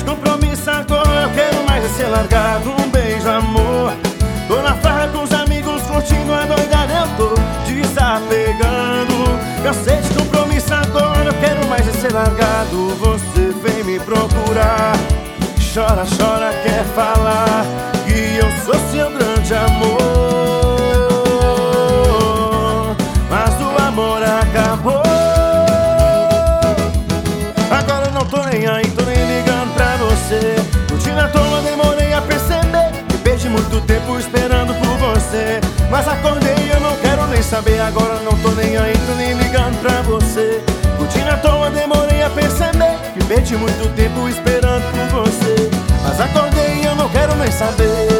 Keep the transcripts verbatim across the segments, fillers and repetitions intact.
compromisso agora, eu quero mais é ser largado. Um beijo, amor. Tô na farra com os amigos, curtindo a doidada, eu tô desapegando. Cansei de compromisso agora, eu quero mais é ser largado. Você vem me procurar, chora, chora, quer falar que eu sou seu grande amor, mas o amor acabou. Agora eu não tô nem aí, tô nem ligando pra você. Curtindo à toa, demorei a perceber que perdi muito tempo esperando por você. Mas acordei e eu não quero nem saber. Agora eu não tô nem aí, tô nem ligando pra você. Curtindo à toa, demorei a perceber que perdi muito tempo esperando por você. Mas acordei e eu não quero nem saber.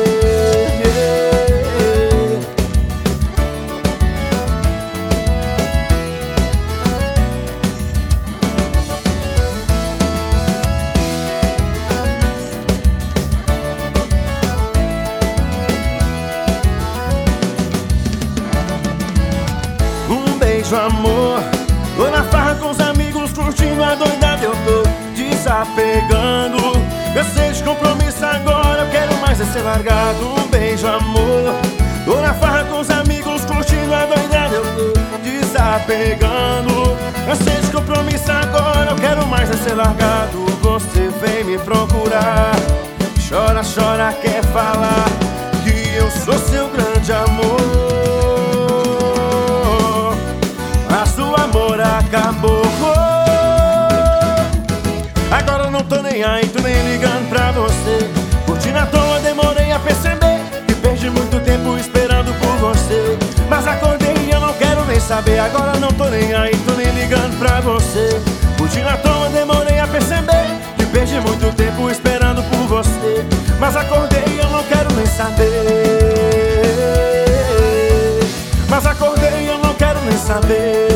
Um beijo, amor. Tô na farra com os amigos, curtindo a doidada, eu tô desapegando. Eu sei de compromisso agora, eu quero mais é ser largado. Um beijo, amor. Tô na farra com os amigos, curtindo a doidada, eu tô desapegando. Eu sei de compromisso agora, eu quero mais é ser largado. Você vem me procurar, chora, chora, quer falar que eu sou seu grande amor, mas o amor acabou. Agora eu não tô nem aí, tô nem ligando pra você. Curtindo à toa, demorei a perceber que perdi muito tempo esperando por você. Mas acordei e eu não quero nem saber. Agora eu não tô nem aí, tô nem ligando pra você. Curtindo à toa, demorei a perceber que perdi muito tempo esperando por você. Mas acordei e eu não quero nem saber. Mas acordei e eu não quero nem saber.